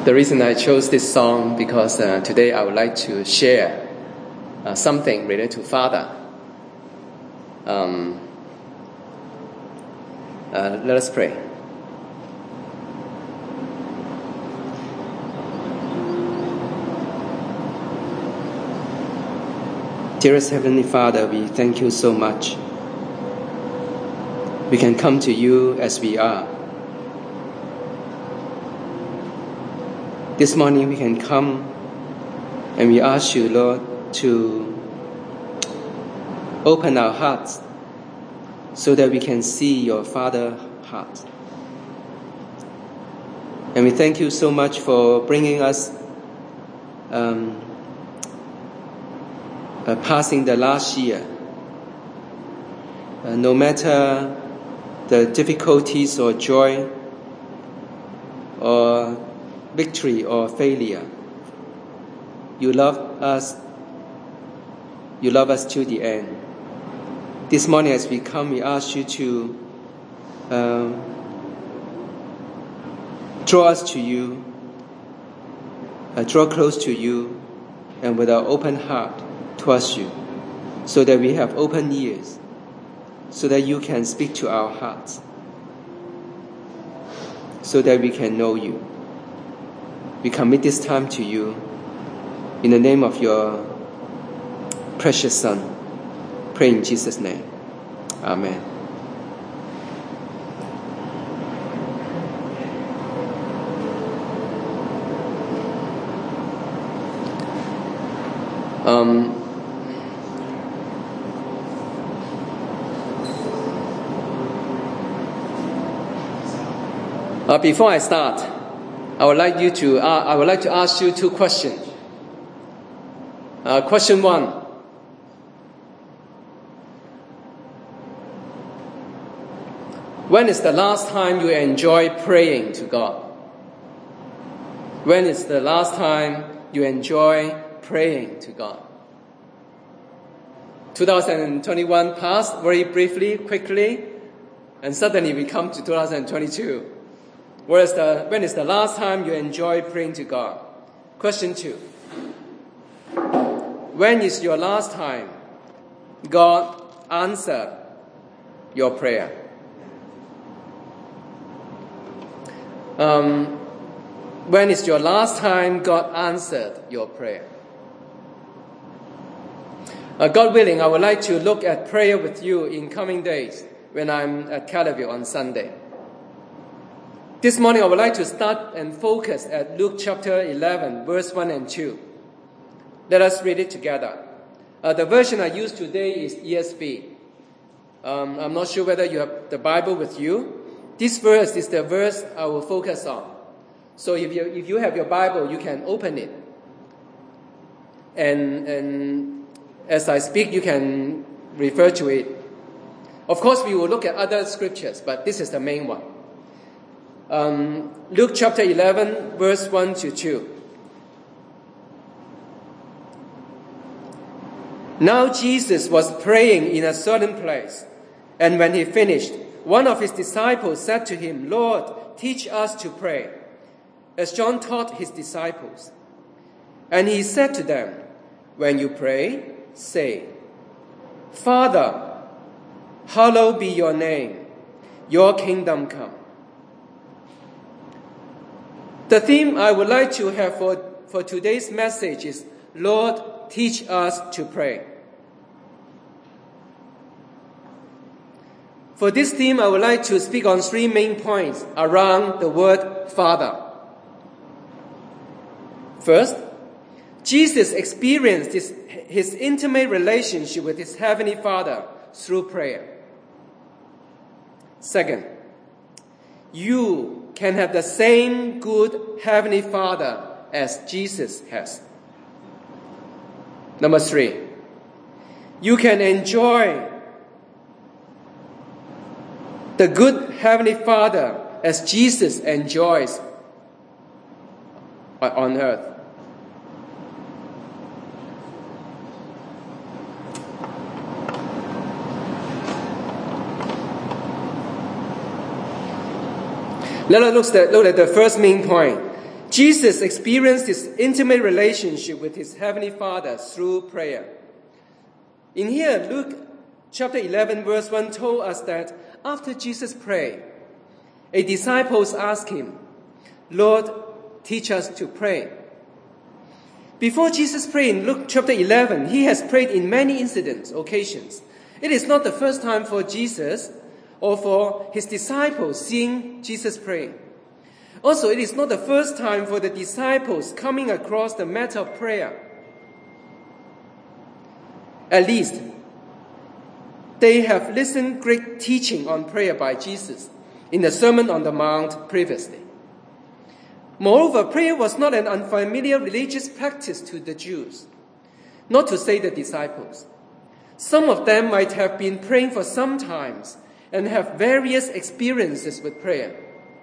The reason I chose this song because today I would like to share something related to Father. Let us pray. Dearest Heavenly Father, we thank you so much. We can come to you as we are. This morning we can come and we ask you, Lord, to open our hearts so that we can see your Father's heart. And we thank you so much for bringing us passing the last year. No matter the difficulties or joy or victory or failure, you love us to the end. This morning as we come, we ask you to draw us to you, draw close to you, and with our open heart towards you, so that we have open ears, so that you can speak to our hearts, so that we can know you. We commit this time to you in the name of your precious Son. Pray in Jesus' name. Amen. Before I start, I would like to ask you two questions. Question one: when is the last time you enjoyed praying to God? When is the last time you enjoyed praying to God? 2021 passed very briefly, quickly, and suddenly we come to 2022. When is the last time you enjoyed praying to God? Question two: when is your last time God answered your prayer? When is your last time God answered your prayer? God willing, I would like to look at prayer with you in coming days when I'm at Calvary on Sunday. This morning I would like to start and focus at Luke chapter 11, verse 1 and 2. Let us read it together. The version I use today is ESV. I'm not sure whether you have the Bible with you. This verse is the verse I will focus on. So if you have your Bible, you can open it. And as I speak, you can refer to it. Of course, we will look at other scriptures, but this is the main one. Luke chapter 11, verse 1 to 2. Now Jesus was praying in a certain place, and when he finished, one of his disciples said to him, "Lord, teach us to pray, as John taught his disciples." And he said to them, "When you pray, say, 'Father, hallowed be your name, your kingdom come.'" The theme I would like to have for today's message is, Lord, teach us to pray. For this theme, I would like to speak on three main points around the word Father. First, Jesus experienced his intimate relationship with his Heavenly Father through prayer. Second, you can have the same good Heavenly Father as Jesus has. Number three, you can enjoy the good Heavenly Father as Jesus enjoys on earth. Let us look at the first main point. Jesus experienced this intimate relationship with his Heavenly Father through prayer. In here, Luke chapter 11 verse 1 told us that after Jesus prayed, a disciples asked him, "Lord, teach us to pray." Before Jesus prayed in Luke chapter 11, he has prayed in many occasions. It is not the first time for Jesus or for his disciples seeing Jesus pray. Also, it is not the first time for the disciples coming across the matter of prayer. At least, they have listened great teaching on prayer by Jesus in the Sermon on the Mount previously. Moreover, prayer was not an unfamiliar religious practice to the Jews, not to say the disciples. Some of them might have been praying for some time and have various experiences with prayer.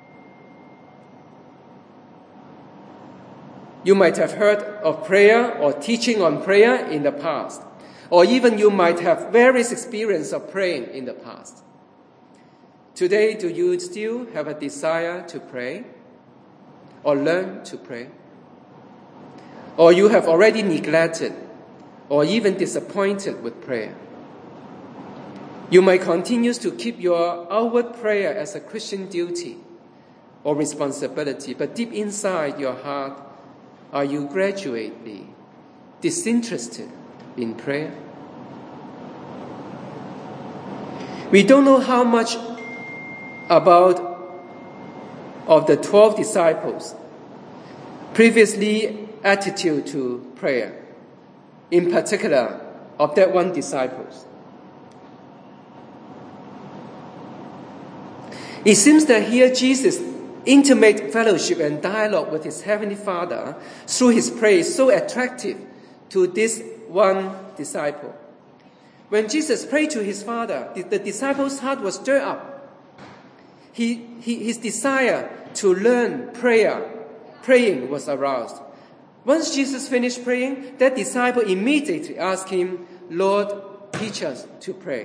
You might have heard of prayer or teaching on prayer in the past, or even you might have various experiences of praying in the past. Today, do you still have a desire to pray or learn to pray? Or you have already neglected or even disappointed with prayer? You might continue to keep your outward prayer as a Christian duty or responsibility, but deep inside your heart, are you gradually disinterested in prayer? We don't know how much of the 12 disciples previously attitude to prayer, in particular of that one disciple. It seems that here Jesus' intimate fellowship and dialogue with his Heavenly Father through his prayer is so attractive to this one disciple. When Jesus prayed to his Father, the disciple's heart was stirred up. His desire to learn praying was aroused. Once Jesus finished praying, that disciple immediately asked him, "Lord, teach us to pray."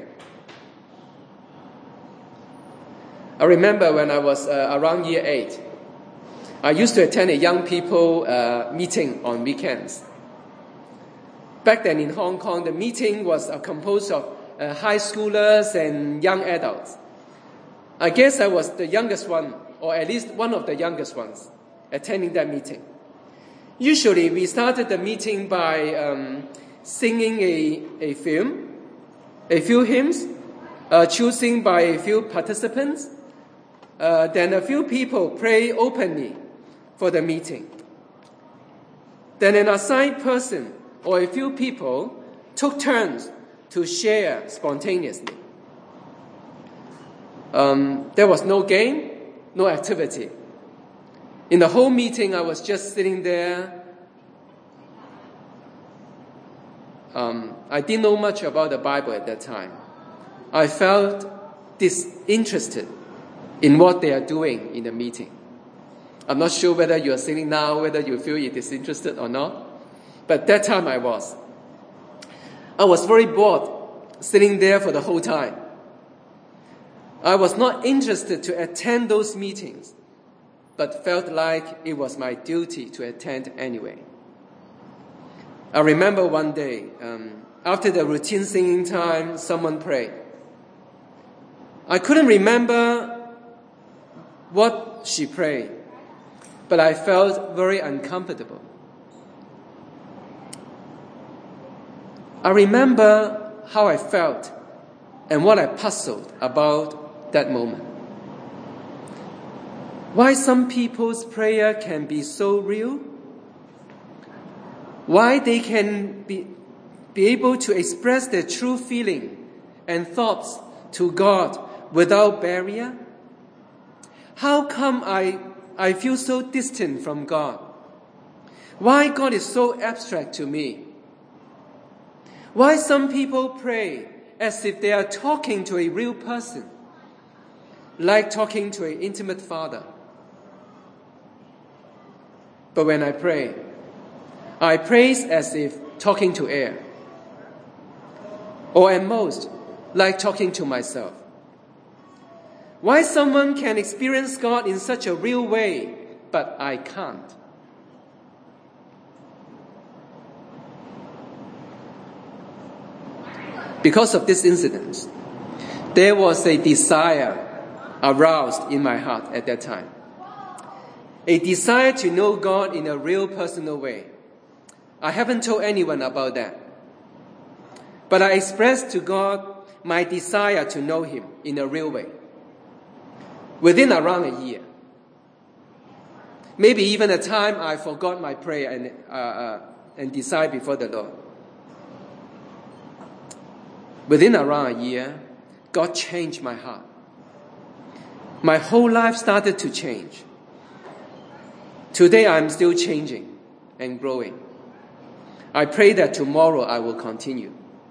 I remember when I was around year 8, I used to attend a young people meeting on weekends. Back then in Hong Kong, the meeting was composed of high schoolers and young adults. I guess I was the youngest one, or at least one of the youngest ones, attending that meeting. Usually, we started the meeting by singing a few hymns, choosing by a few participants. Then a few people pray openly for the meeting. Then an assigned person or a few people took turns to share spontaneously. There was no game, no activity. In the whole meeting, I was just sitting there. I didn't know much about the Bible at that time. I felt disinterested in what they are doing in the meeting. I'm not sure whether you are sitting now, whether you feel you're disinterested or not. But that time I was. I was very bored sitting there for the whole time. I was not interested to attend those meetings, but felt like it was my duty to attend anyway. I remember one day, after the routine singing time, someone prayed. I couldn't remember what she prayed, but I felt very uncomfortable. I remember how I felt and what I puzzled about that moment. Why some people's prayer can be so real? Why they can be able to express their true feeling and thoughts to God without barrier? How come I feel so distant from God? Why God is so abstract to me? Why some people pray as if they are talking to a real person, like talking to an intimate father? But when I pray as if talking to air, or at most, like talking to myself. Why someone can experience God in such a real way, but I can't? Because of this incident, there was a desire aroused in my heart at that time. A desire to know God in a real personal way. I haven't told anyone about that. But I expressed to God my desire to know Him in a real way. Within around a year. Maybe even a time I forgot my prayer and decide before the Lord. Within around a year, God changed my heart. My whole life started to change. Today I'm still changing and growing. I pray that tomorrow I will continue.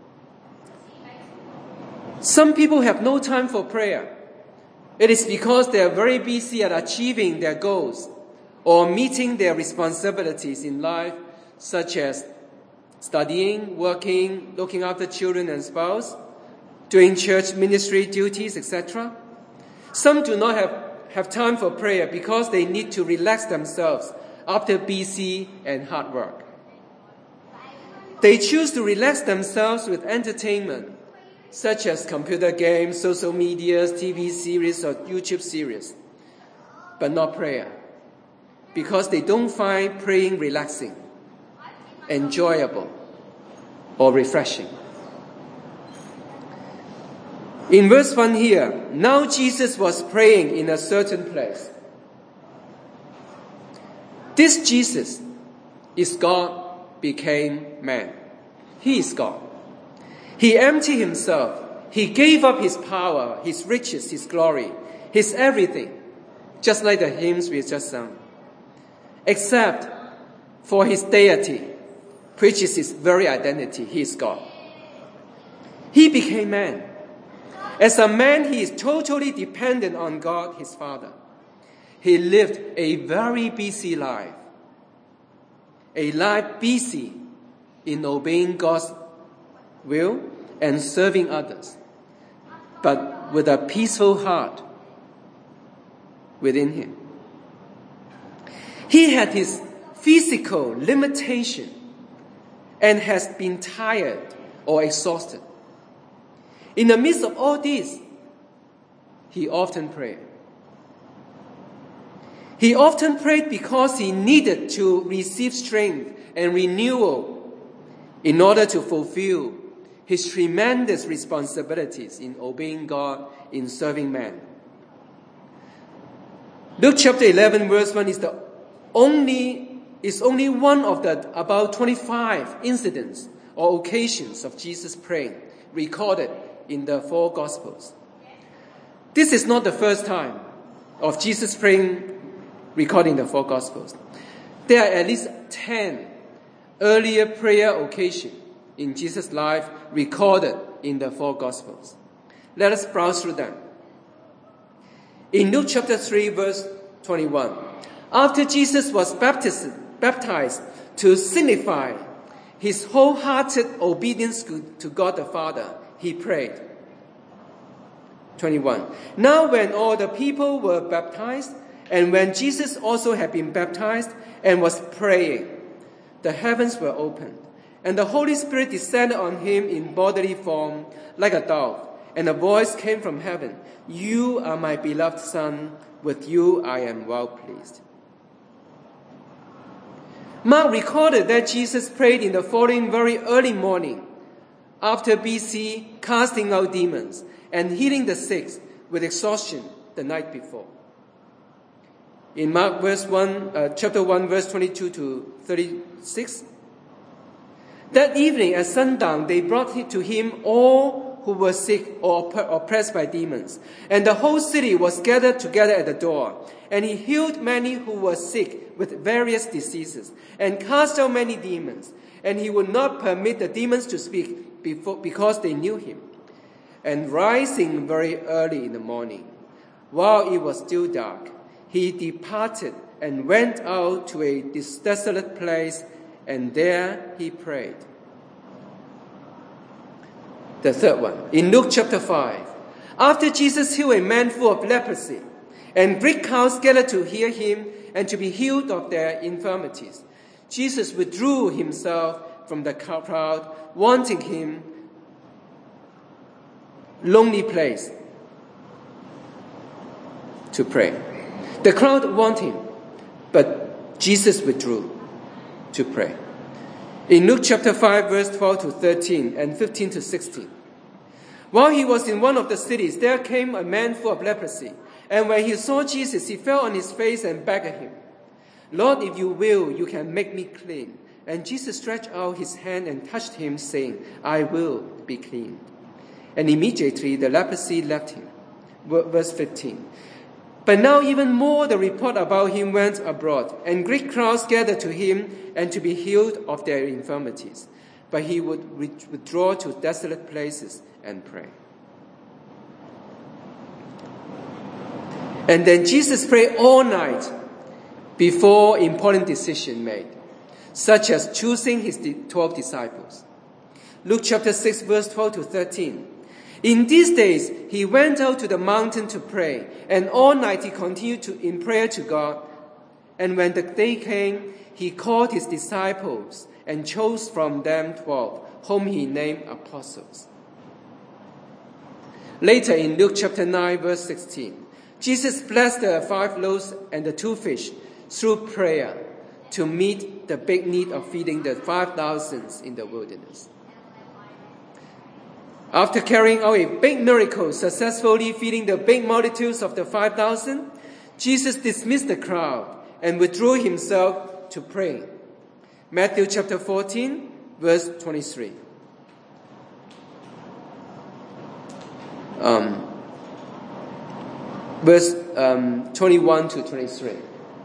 Some people have no time for prayer. It is because they are very busy at achieving their goals or meeting their responsibilities in life, such as studying, working, looking after children and spouse, doing church ministry duties, etc. Some do not have time for prayer because they need to relax themselves after busy and hard work. They choose to relax themselves with entertainment, such as computer games, social media, TV series, or YouTube series, but not prayer, because they don't find praying relaxing, enjoyable, or refreshing. In verse 1 here, now Jesus was praying in a certain place. This Jesus is God became man. He is God. He emptied himself. He gave up his power, his riches, his glory, his everything, just like the hymns we just sung, except for his deity, which is his very identity. He is God. He became man. As a man, he is totally dependent on God, his Father. He lived a very busy life, a life busy in obeying God's will and serving others, but with a peaceful heart within him. He had his physical limitation and has been tired or exhausted. In the midst of all this, he often prayed. He often prayed because he needed to receive strength and renewal in order to fulfill his tremendous responsibilities in obeying God, in serving man. Luke chapter 11 verse 1 is only one of the about 25 incidents or occasions of Jesus praying recorded in the 4 Gospels. This is not the first time of Jesus praying recorded in the 4 Gospels. There are at least 10 earlier prayer occasions in Jesus' life recorded in the 4 Gospels. Let us browse through them. In Luke chapter 3 verse 21, after Jesus was baptized to signify his wholehearted obedience to God the Father, he prayed. 21. Now when all the people were baptized, and when Jesus also had been baptized and was praying, the heavens were opened, and the Holy Spirit descended on him in bodily form like a dove, and a voice came from heaven, "You are my beloved Son, with you I am well pleased." Mark recorded that Jesus prayed in the following very early morning, after busy casting out demons and healing the sick with exhaustion the night before. In Mark chapter 1, verse 22 to 36, that evening at sundown, they brought to him all who were sick or oppressed by demons, and the whole city was gathered together at the door. And he healed many who were sick with various diseases, and cast out many demons. And he would not permit the demons to speak because they knew him. And rising very early in the morning, while it was still dark, he departed and went out to a desolate place, and there he prayed. The third one, in Luke chapter 5, after Jesus healed a man full of leprosy, and great crowds gathered to hear him and to be healed of their infirmities, Jesus withdrew himself from the crowd, wanting him lonely place to pray. The crowd wanted him, but Jesus withdrew to pray. In Luke chapter 5, verse 12 to 13 and 15 to 16. While he was in one of the cities, there came a man full of leprosy. And when he saw Jesus, he fell on his face and begged him, "Lord, if you will, you can make me clean." And Jesus stretched out his hand and touched him, saying, "I will be clean." And immediately the leprosy left him. Verse 15. But now even more the report about him went abroad, and great crowds gathered to him and to be healed of their infirmities. But he would withdraw to desolate places and pray. And then Jesus prayed all night before important decision made, such as choosing his 12 disciples. Luke chapter 6, verse 12 to 13. In these days, he went out to the mountain to pray, and all night he continued in prayer to God. And when the day came, he called his disciples and chose from them 12, whom he named apostles. Later in Luke chapter 9, verse 16, Jesus blessed the 5 loaves and the 2 fish through prayer to meet the big need of feeding the 5,000 in the wilderness. After carrying out a big miracle, successfully feeding the big multitudes of the 5,000, Jesus dismissed the crowd and withdrew himself to pray. Matthew chapter 14, verse 23. Verse 21 to 23.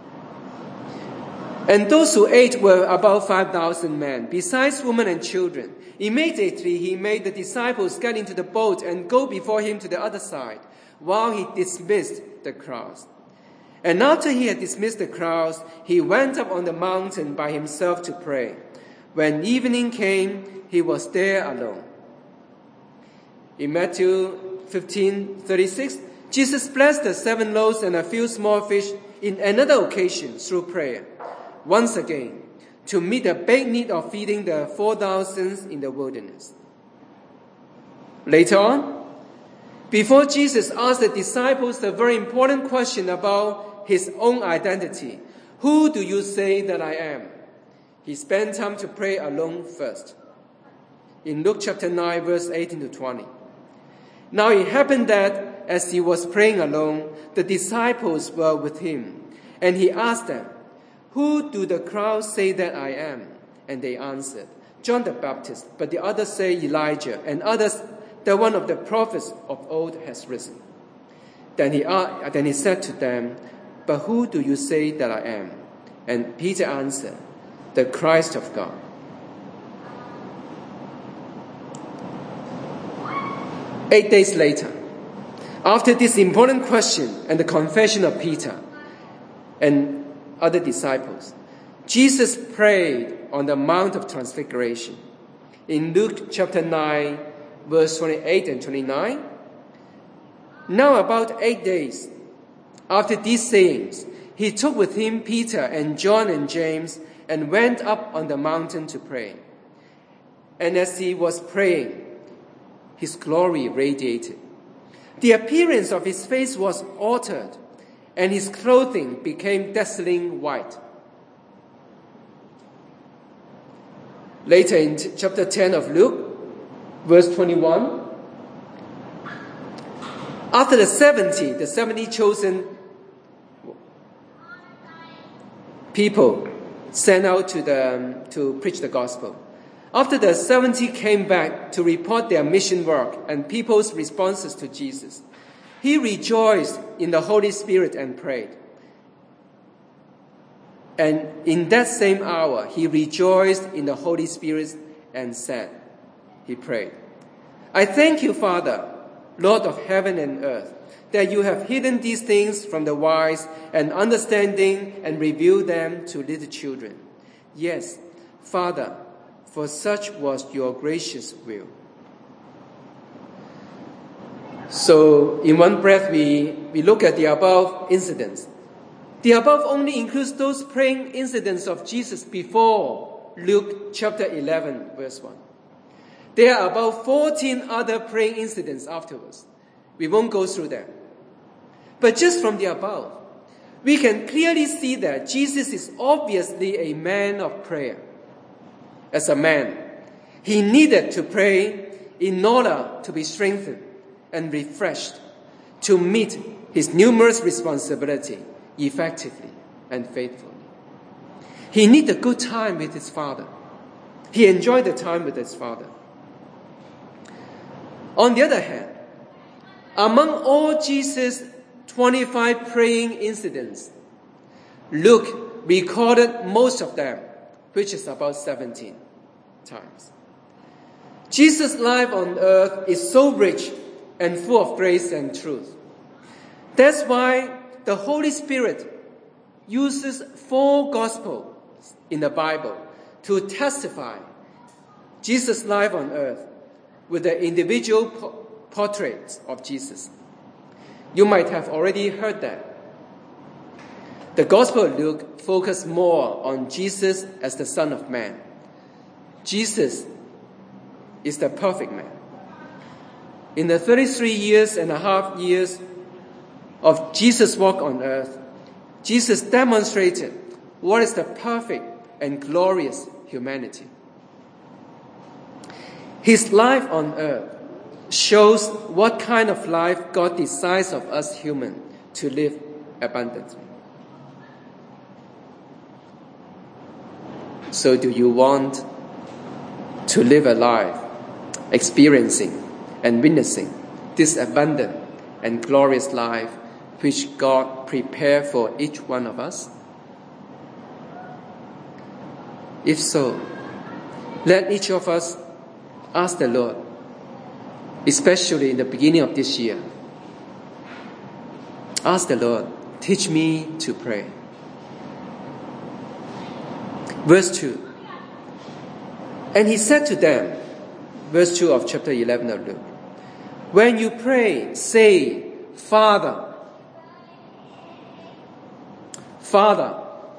And those who ate were about 5,000 men, besides women and children. Immediately he made the disciples get into the boat and go before him to the other side, while he dismissed the crowds. And after he had dismissed the crowds, he went up on the mountain by himself to pray. When evening came, he was there alone. In Matthew 15:36, Jesus blessed the 7 loaves and a few small fish in another occasion through prayer, once again, to meet the big need of feeding the 4,000 in the wilderness. Later on, before Jesus asked the disciples the very important question about his own identity, "Who do you say that I am?" he spent time to pray alone first. In Luke chapter 9, verse 18 to 20. Now it happened that as he was praying alone, the disciples were with him, and he asked them, "Who do the crowd say that I am?" And they answered, "John the Baptist, but the others say Elijah, and others that one of the prophets of old has risen." Then he said to them, "But who do you say that I am?" And Peter answered, "The Christ of God." Eight days later, after this important question and the confession of Peter and other disciples, Jesus prayed on the Mount of Transfiguration. In Luke chapter 9, verse 28 and 29, now about 8 days after these sayings, he took with him Peter and John and James and went up on the mountain to pray. And as he was praying, his glory radiated. The appearance of his face was altered, and his clothing became dazzling white. Later in chapter 10 of Luke, verse 21, after the 70 chosen people sent out to preach the gospel. After the 70 came back to report their mission work and people's responses to Jesus, he rejoiced in the Holy Spirit and prayed. And in that same hour, he rejoiced in the Holy Spirit and said, he prayed, "I thank you, Father, Lord of heaven and earth, that you have hidden these things from the wise and understanding and revealed them to little children. Yes, Father, for such was your gracious will." So, in one breath, we look at the above incidents. The above only includes those praying incidents of Jesus before Luke chapter 11, verse 1. There are about 14 other praying incidents afterwards. We won't go through them. But just from the above, we can clearly see that Jesus is obviously a man of prayer. As a man, he needed to pray in order to be strengthened and refreshed to meet his numerous responsibilities effectively and faithfully. He needed a good time with his Father. He enjoyed the time with his Father. On the other hand, among all Jesus' 25 praying incidents, Luke recorded most of them, which is about 17 times. Jesus' life on earth is so rich and full of grace and truth. That's why the Holy Spirit uses 4 Gospels in the Bible to testify Jesus' life on earth with the individual portraits of Jesus. You might have already heard that. The Gospel of Luke focuses more on Jesus as the Son of Man. Jesus is the perfect man. In the 33 years and a half years of Jesus' walk on earth, Jesus demonstrated what is the perfect and glorious humanity. His life on earth shows what kind of life God desires of us humans to live abundantly. So do you want to live a life experiencing and witnessing this abundant and glorious life which God prepared for each one of us? If so, let each of us ask the Lord, especially in the beginning of this year, ask the Lord, teach me to pray. Verse 2. And he said to them, verse 2 of chapter 11 of Luke, when you pray, say, Father. Father.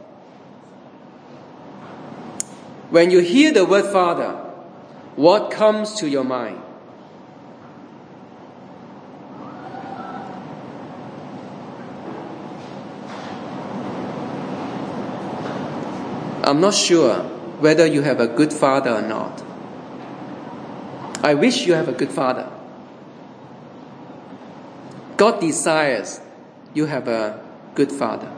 When you hear the word Father, what comes to your mind? I'm not sure whether you have a good father or not. I wish you have a good father. God desires you have a good father.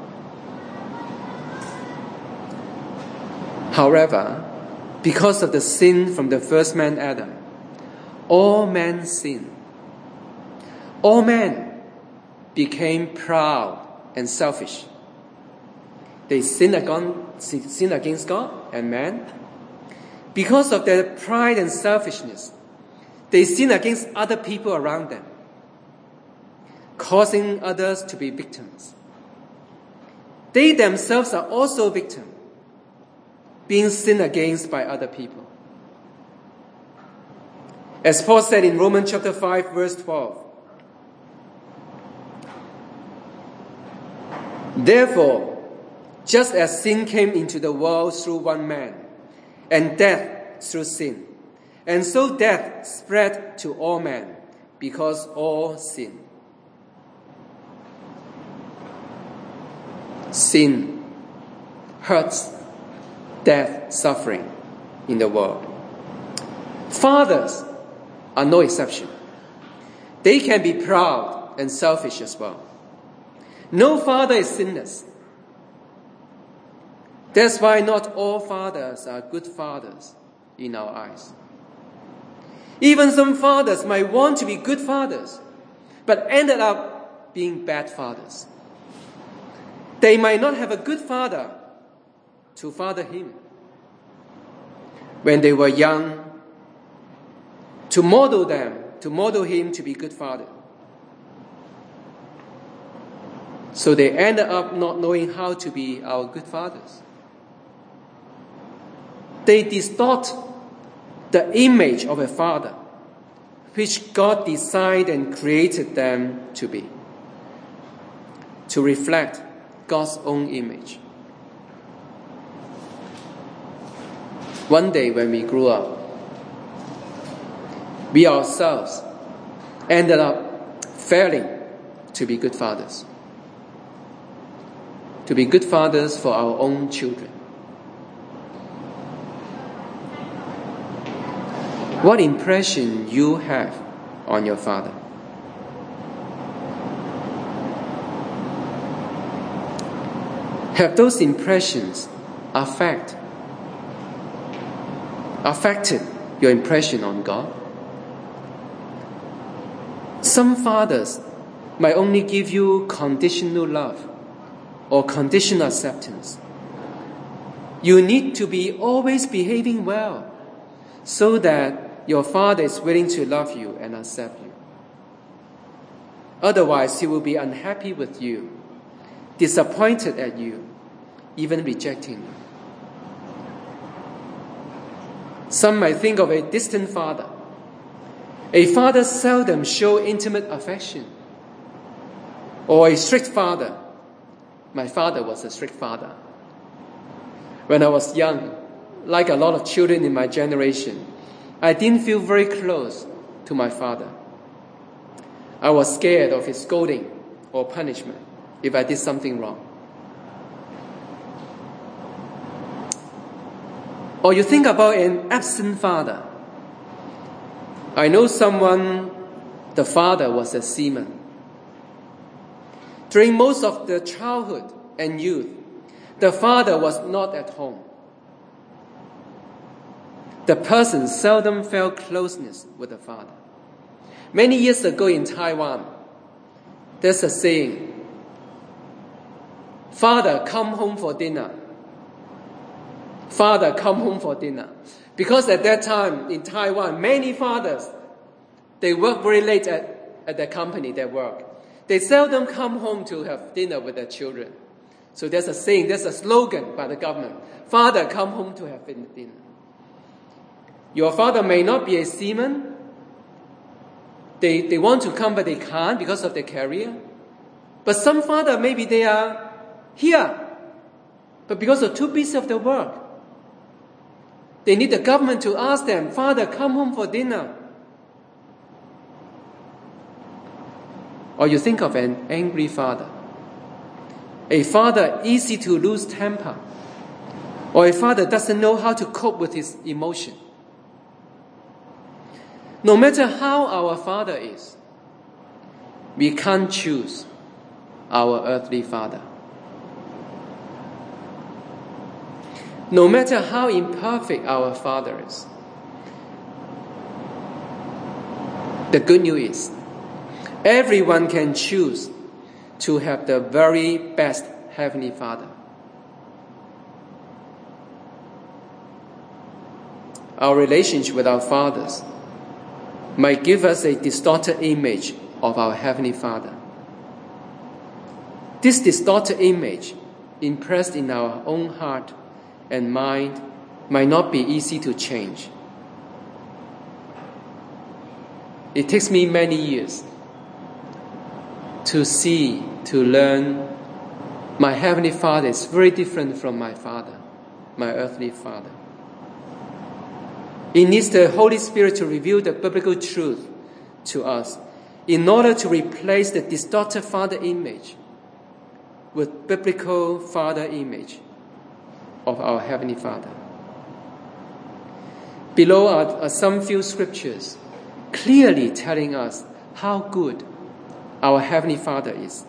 However, because of the sin from the first man Adam, all men sinned. All men became proud and selfish. They sinned against God and man. Because of their pride and selfishness, they sin against other people around them, causing others to be victims. They themselves are also victims, being sinned against by other people. As Paul said in Romans chapter 5, verse 12, therefore, just as sin came into the world through one man, and death through sin, and so death spread to all men, because all sin. Sin hurts, death, suffering in the world. Fathers are no exception. They can be proud and selfish as well. No father is sinless. That's why not all fathers are good fathers in our eyes. Even some fathers might want to be good fathers, but ended up being bad fathers. They might not have a good father to father him when they were young, to model him to be good father. So they ended up not knowing how to be our good fathers. They distort the image of a father, which God designed and created them to be, to reflect God's own image. One day when we grew up, we ourselves ended up failing to be good fathers. To be good fathers for our own children. What impression you have on your father? Have those impressions affected your impression on God? Some fathers might only give you conditional love or conditional acceptance. You need to be always behaving well so that your father is willing to love you and accept you. Otherwise, he will be unhappy with you, disappointed at you, even rejecting you. Some might think of a distant father. A father seldom shows intimate affection. Or a strict father. My father was a strict father. When I was young, like a lot of children in my generation, I didn't feel very close to my father. I was scared of his scolding or punishment if I did something wrong. Or you think about an absent father. I know someone, the father was a seaman. During most of the childhood and youth, the father was not at home. The person seldom felt closeness with the father. Many years ago in Taiwan, there's a saying, "Father, come home for dinner." Father, come home for dinner. Because at that time in Taiwan, many fathers, they work very late at their company, their work. They seldom come home to have dinner with their children. So there's a saying, there's a slogan by the government, "Father, come home to have dinner." Your father may not be a seaman. They want to come, but they can't because of their career. But some father, maybe they are here, but because they're too busy of their work, they need the government to ask them, "Father, come home for dinner." Or you think of an angry father. A father easy to lose temper. Or a father doesn't know how to cope with his emotion. No matter how our father is, we can't choose our earthly father. No matter how imperfect our father is, the good news is, everyone can choose to have the very best Heavenly Father. Our relationship with our fathers might give us a distorted image of our Heavenly Father. This distorted image, impressed in our own heart and mind, might not be easy to change. It takes me many years to learn my Heavenly Father is very different from my father, my earthly father. It needs the Holy Spirit to reveal the biblical truth to us in order to replace the distorted father image with biblical father image of our Heavenly Father. Below are some few scriptures clearly telling us how good our Heavenly Father is.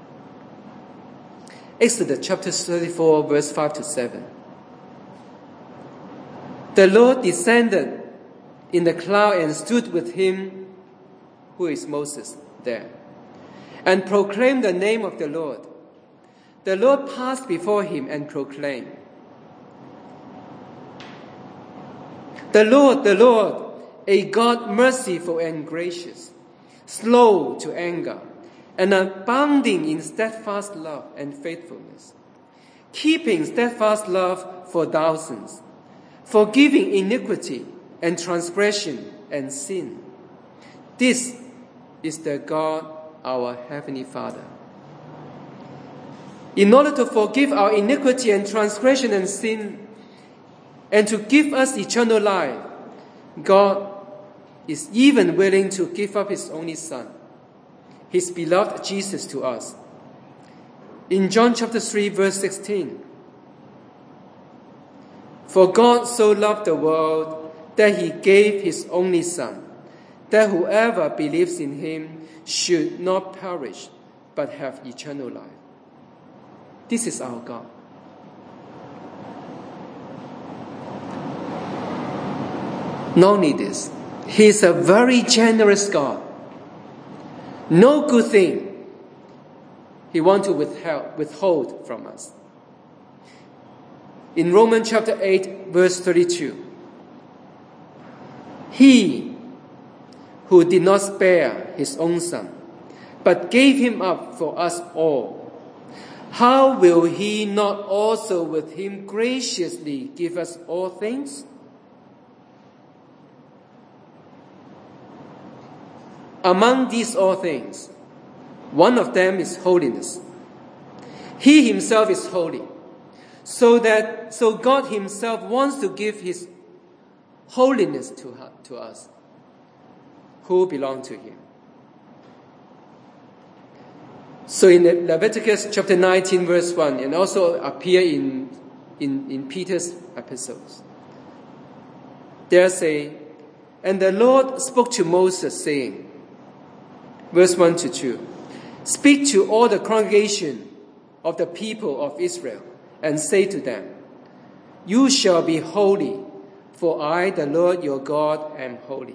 Exodus chapter 34, verse 5 to 7. The Lord descended in the cloud and stood with him, who is Moses, there, and proclaimed the name of the Lord. The Lord passed before him and proclaimed, the Lord, a God merciful and gracious, slow to anger, and abounding in steadfast love and faithfulness, keeping steadfast love for thousands, forgiving iniquity and transgression and sin. This is the God, our Heavenly Father. In order to forgive our iniquity and transgression and sin, and to give us eternal life, God is even willing to give up his only Son, his beloved Jesus, to us. In John chapter 3, verse 16, "For God so loved the world that he gave his only Son, that whoever believes in him should not perish, but have eternal life." This is our God. Not only this, he is a very generous God. No good thing he wants to withhold from us. In Romans chapter 8, verse 32, "He who did not spare his own Son, but gave him up for us all, how will he not also with him graciously give us all things?" Among these all things, one of them is holiness. He himself is holy, so God himself wants to give his holiness to us, who belong to him. So in Leviticus chapter 19, verse 1, and also appear in Peter's epistles, there say, "And the Lord spoke to Moses, saying," verse 1 to 2, "Speak to all the congregation of the people of Israel, and say to them, You shall be holy, for I, the Lord your God, am holy."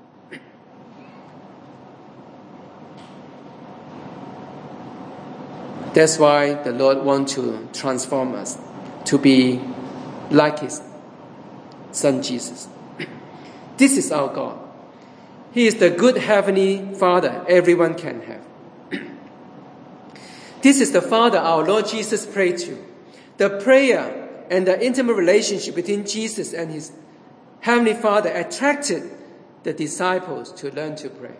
That's why the Lord wants to transform us to be like his Son Jesus. This is our God. He is the good heavenly Father everyone can have. This is the Father our Lord Jesus prayed to. The prayer and the intimate relationship between Jesus and his heavenly Father attracted the disciples to learn to pray.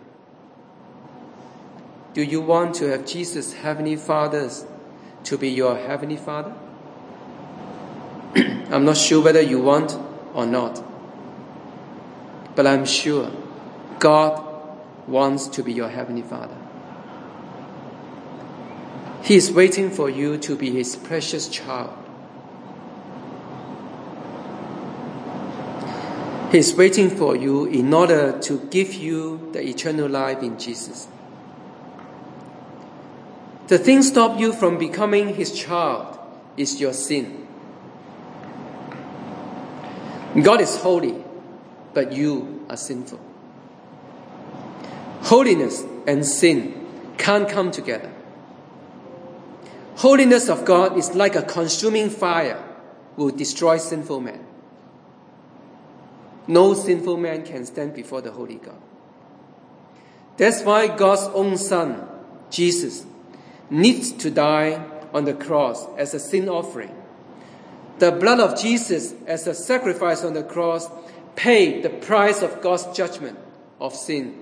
Do you want to have Jesus' heavenly Father to be your heavenly Father? I'm not sure whether you want or not, but I'm sure God wants to be your heavenly Father. He is waiting for you to be his precious child. He is waiting for you in order to give you the eternal life in Jesus. The thing stop you from becoming his child is your sin. God is holy, but you are sinful. Holiness and sin can't come together. Holiness of God is like a consuming fire will destroy sinful man. No sinful man can stand before the holy God. That's why God's own Son, Jesus, needs to die on the cross as a sin offering. The blood of Jesus as a sacrifice on the cross paid the price of God's judgment of sin.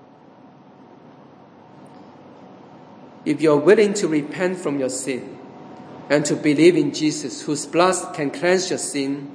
If you're willing to repent from your sin and to believe in Jesus, whose blood can cleanse your sin,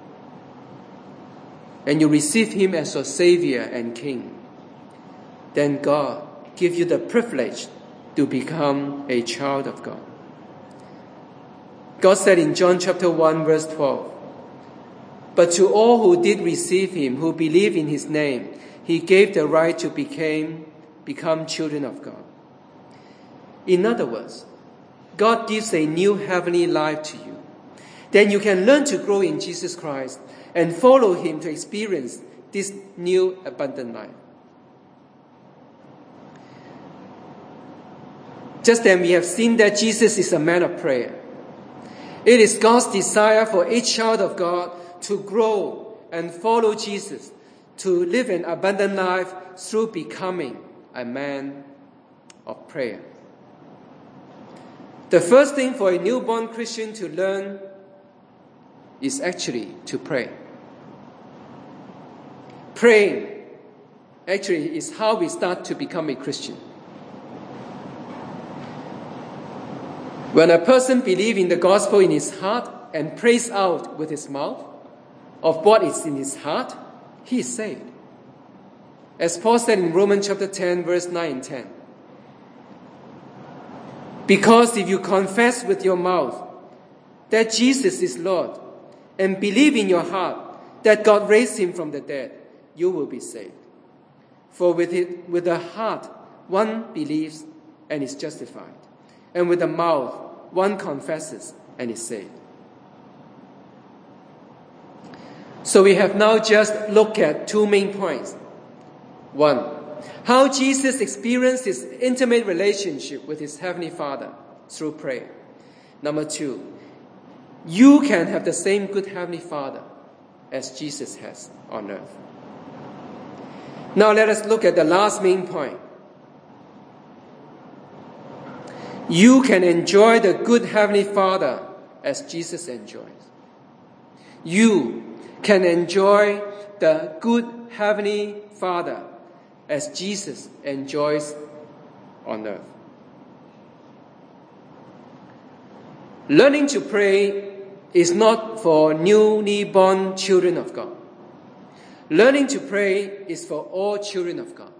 and you receive him as your Savior and King, then God gives you the privilege to become a child of God. God said in John chapter 1, verse 12, "But to all who did receive him, who believe in his name, he gave the right to become children of God." In other words, God gives a new heavenly life to you. Then you can learn to grow in Jesus Christ and follow him to experience this new abundant life. Just then we have seen that Jesus is a man of prayer. It is God's desire for each child of God to grow and follow Jesus, to live an abundant life through becoming a man of prayer. The first thing for a newborn Christian to learn is actually to pray. Praying actually is how we start to become a Christian. When a person believes in the gospel in his heart and prays out with his mouth of what is in his heart, he is saved. As Paul said in Romans chapter 10, verse 9 and 10. Because if you confess with your mouth that Jesus is Lord and believe in your heart that God raised him from the dead, you will be saved. For with the heart one believes and is justified, and with the mouth one confesses and is saved. So we have now just looked at two main points. One, how Jesus experienced his intimate relationship with his Heavenly Father through prayer. Number two, you can have the same good Heavenly Father as Jesus has on earth. Now let us look at the last main point. You can enjoy the good Heavenly Father as Jesus enjoys. You can enjoy the good Heavenly Father as Jesus enjoys on earth. Learning to pray is not for newly born children of God. Learning to pray is for all children of God.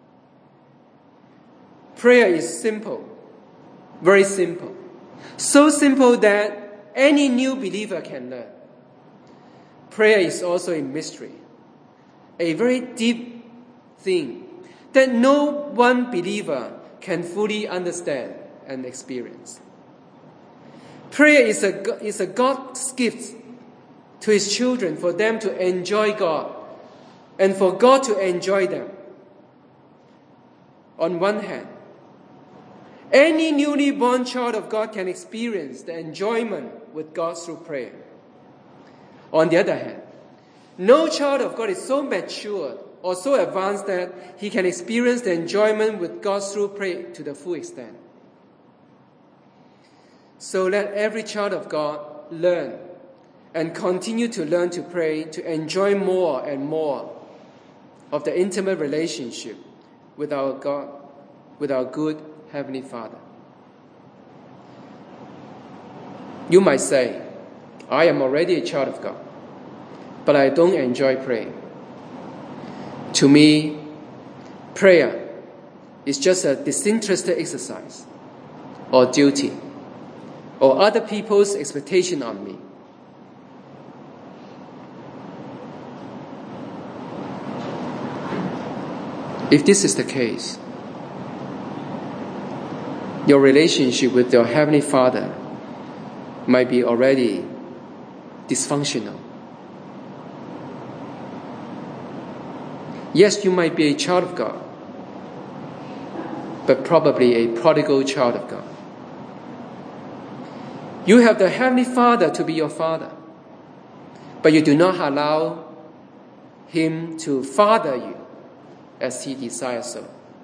Prayer is simple, very simple. So simple that any new believer can learn. Prayer is also a mystery, a very deep thing that no one believer can fully understand and experience. Prayer is a God's gift to his children for them to enjoy God and for God to enjoy them. On one hand, any newly born child of God can experience the enjoyment with God through prayer. On the other hand, no child of God is so mature or so advanced that he can experience the enjoyment with God through prayer to the full extent. So let every child of God learn and continue to learn to pray, to enjoy more and more of the intimate relationship with our God, with our good Heavenly Father. You might say, I am already a child of God, but I don't enjoy praying. To me, prayer is just a disinterested exercise or duty or other people's expectation on me. If this is the case, your relationship with your Heavenly Father might be already dysfunctional. Yes, you might be a child of God, but probably a prodigal child of God. You have the Heavenly Father to be your Father, but you do not allow Him to father you as He desires so.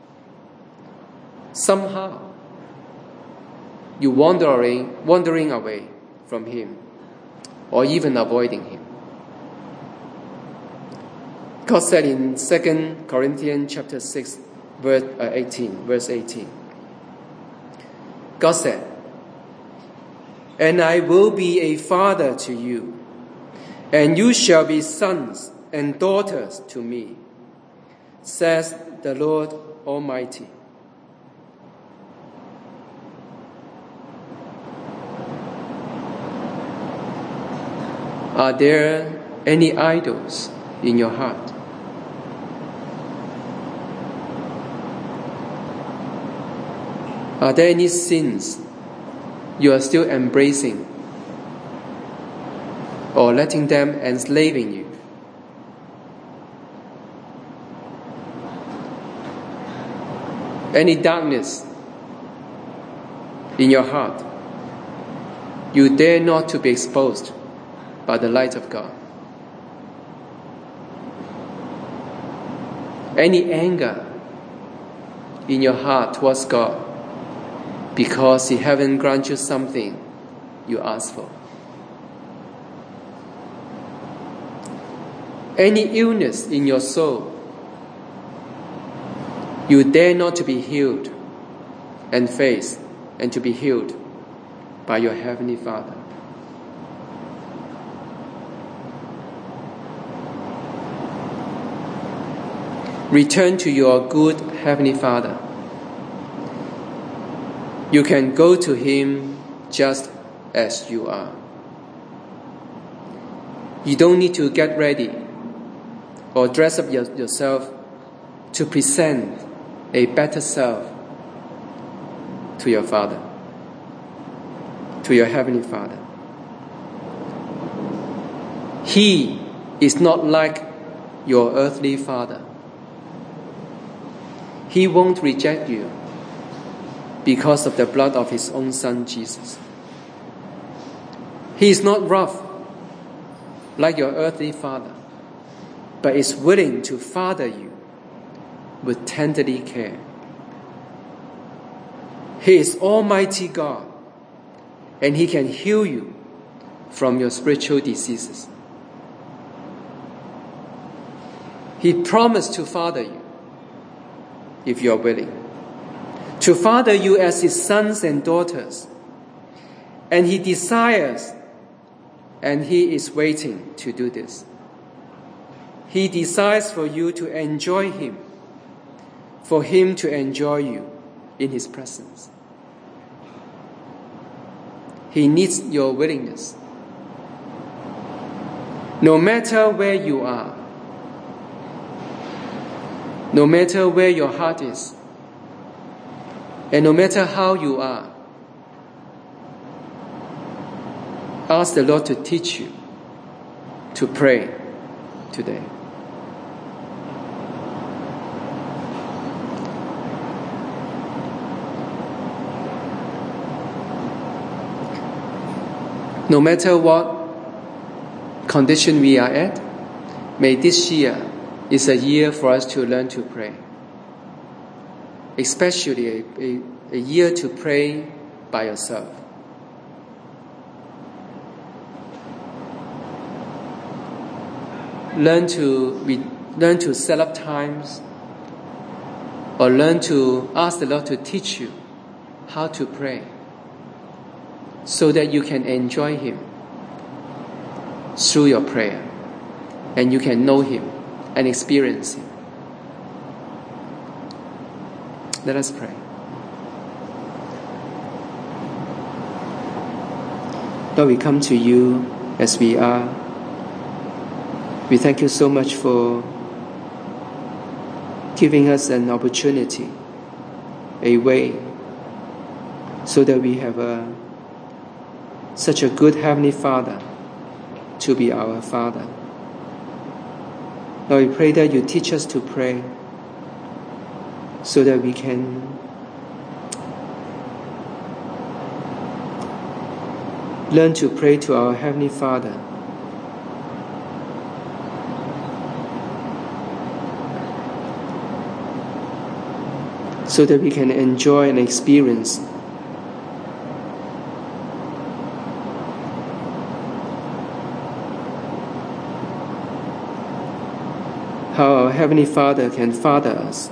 Somehow, you're wandering away from Him, or even avoiding Him. God said in 2 Corinthians chapter 6, verse 18, God said, "And I will be a father to you, and you shall be sons and daughters to me, says the Lord Almighty." Are there any idols in your heart? Are there any sins you are still embracing or letting them enslaving you? Any darkness in your heart you dare not to be exposed by the light of God? Any anger in your heart towards God because He haven't granted you something you asked for? Any illness in your soul you dare not to be healed and face and to be healed by your Heavenly Father? return to your good Heavenly Father. You can go to Him just as you are. You don't need to get ready or dress up yourself to present a better self to your Father, to your Heavenly Father. He is not like your earthly father. He won't reject you because of the blood of His own Son, Jesus. He is not rough like your earthly father, but is willing to father you with tenderly care. He is Almighty God, and He can heal you from your spiritual diseases. He promised to father you if you are willing, to father you as His sons and daughters. And He desires, and He is waiting to do this. He desires for you to enjoy Him, for Him to enjoy you in His presence. He needs your willingness. No matter where you are, no matter where your heart is, and no matter how you are, ask the Lord to teach you to pray today. No matter what condition we are at, may this year is a year for us to learn to pray. Especially a year to pray by yourself. Learn to set up times, or learn to ask the Lord to teach you how to pray, so that you can enjoy Him through your prayer, and you can know Him and experience Him. Let us pray. Lord, we come to You as we are. We thank You so much for giving us an opportunity, a way, so that we have such a good Heavenly Father to be our Father. Lord, we pray that You teach us to pray so that we can learn to pray to our Heavenly Father. So that we can enjoy and experience how our Heavenly Father can father us.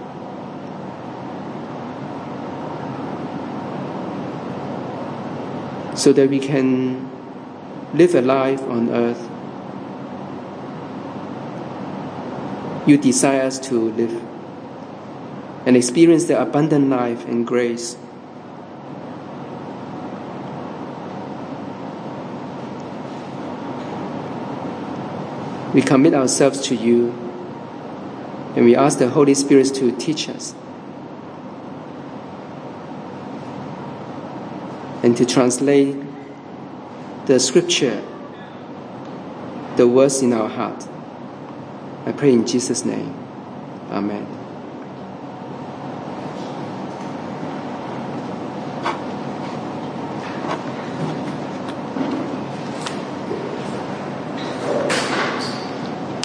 So that we can live a life on earth You desire us to live and experience the abundant life and grace. We commit ourselves to You, and we ask the Holy Spirit to teach us and to translate the Scripture, the words in our heart. I pray in Jesus' name. Amen.